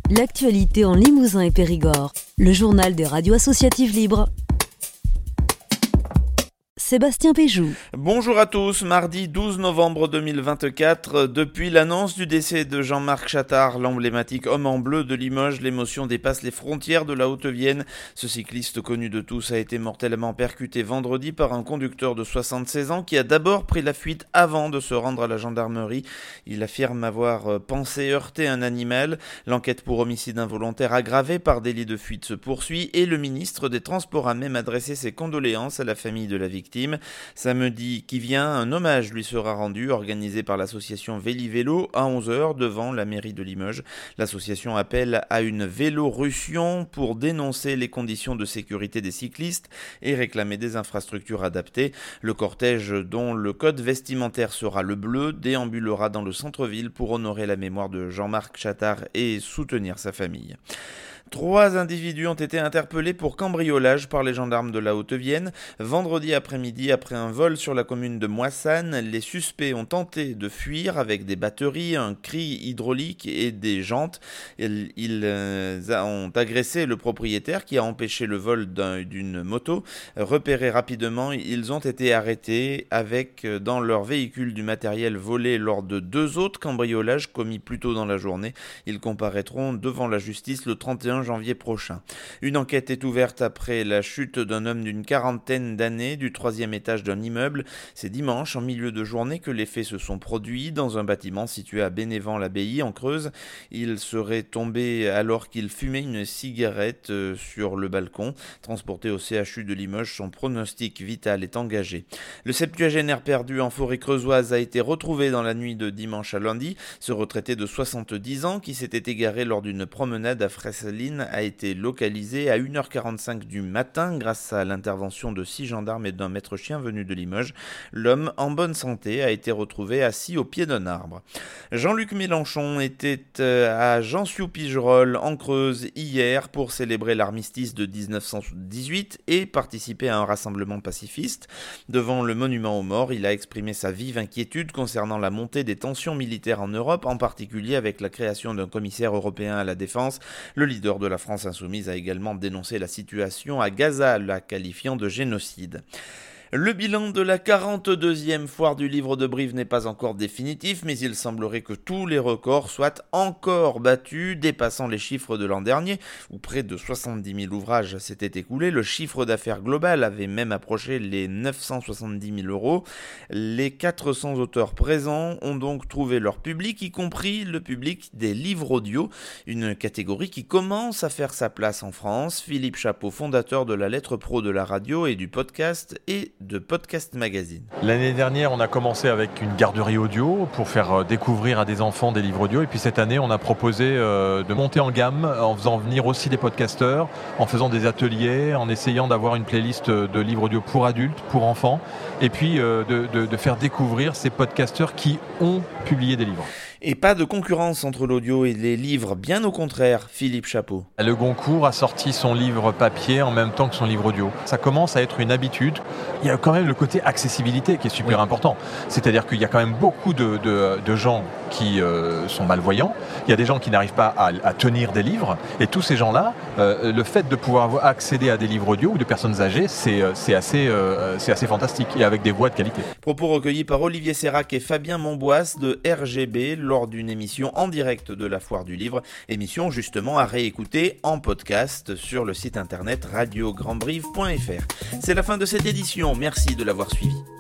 L'actualité en Limousin et Périgord. Le journal des radios associatives libres. Sébastien Péjou. Bonjour à tous, mardi 12 novembre 2024, depuis l'annonce du décès de Jean-Marc Chattard, l'emblématique homme en bleu de Limoges, l'émotion dépasse les frontières de la Haute-Vienne. Ce cycliste connu de tous a été mortellement percuté vendredi par un conducteur de 76 ans qui a d'abord pris la fuite avant de se rendre à la gendarmerie. Il affirme avoir pensé heurter un animal. L'enquête pour homicide involontaire aggravé par délit de fuite se poursuit et le ministre des Transports a même adressé ses condoléances à la famille de la victime. Samedi qui vient, un hommage lui sera rendu, organisé par l'association Véli-Vélo à 11h devant la mairie de Limoges. L'association appelle à une vélorussion pour dénoncer les conditions de sécurité des cyclistes et réclamer des infrastructures adaptées. Le cortège, dont le code vestimentaire sera le bleu, déambulera dans le centre-ville pour honorer la mémoire de Jean-Marc Chattard et soutenir sa famille. 3 individus ont été interpellés pour cambriolage par les gendarmes de la Haute-Vienne. Vendredi après-midi, après un vol sur la commune de Moissane, les suspects ont tenté de fuir avec des batteries, un cri hydraulique et des jantes. Ils ont agressé le propriétaire qui a empêché le vol d'une moto. Repérés rapidement, ils ont été arrêtés avec dans leur véhicule du matériel volé lors de 2 autres cambriolages commis plus tôt dans la journée. Ils comparaîtront devant la justice le 31 janvier prochain. Une enquête est ouverte après la chute d'un homme d'une quarantaine d'années du 3e étage d'un immeuble. C'est dimanche, en milieu de journée, que les faits se sont produits dans un bâtiment situé à Bénévent-l'Abbaye, en Creuse. Il serait tombé alors qu'il fumait une cigarette sur le balcon. Transporté au CHU de Limoges, son pronostic vital est engagé. Le septuagénaire perdu en forêt creusoise a été retrouvé dans la nuit de dimanche à lundi. Ce retraité de 70 ans, qui s'était égaré lors d'une promenade à Fresseline, a été localisé à 1h45 du matin grâce à l'intervention de 6 gendarmes et d'un maître chien venu de Limoges. L'homme, en bonne santé, a été retrouvé assis au pied d'un arbre. Jean-Luc Mélenchon était à Jean-Siou-Pigerolles en Creuse hier pour célébrer l'armistice de 1918 et participer à un rassemblement pacifiste. Devant le monument aux morts, il a exprimé sa vive inquiétude concernant la montée des tensions militaires en Europe, en particulier avec la création d'un commissaire européen à la défense. Le leader de la France insoumise a également dénoncé la situation à Gaza, la qualifiant de génocide. Le bilan de la 42e foire du livre de Brive n'est pas encore définitif, mais il semblerait que tous les records soient encore battus, dépassant les chiffres de l'an dernier, où près de 70 000 ouvrages s'étaient écoulés. Le chiffre d'affaires global avait même approché les 970 000 euros. Les 400 auteurs présents ont donc trouvé leur public, y compris le public des livres audio, une catégorie qui commence à faire sa place en France. Philippe Chapeau, fondateur de la Lettre Pro de la radio et du podcast, et de Podcast Magazine. L'année dernière, on a commencé avec une garderie audio pour faire découvrir à des enfants des livres audio. Et puis cette année, on a proposé de monter en gamme en faisant venir aussi des podcasteurs, en faisant des ateliers, en essayant d'avoir une playlist de livres audio pour adultes, pour enfants. Et puis de faire découvrir ces podcasteurs qui ont publié des livres. Et pas de concurrence entre l'audio et les livres, bien au contraire, Philippe Chapeau. Le Goncourt a sorti son livre papier en même temps que son livre audio. Ça commence à être une habitude. Il y a quand même le côté accessibilité qui est super important. C'est-à-dire qu'il y a quand même beaucoup de gens qui sont malvoyants. Il y a des gens qui n'arrivent pas à tenir des livres. Et tous ces gens-là, le fait de pouvoir accéder à des livres audio ou de personnes âgées, c'est assez fantastique et avec des voix de qualité. Propos recueillis par Olivier Sérac et Fabien Monboisse de RGB lors d'une émission en direct de la Foire du Livre. Émission justement à réécouter en podcast sur le site internet radiograndbrive.fr. C'est la fin de cette édition. Merci de l'avoir suivi.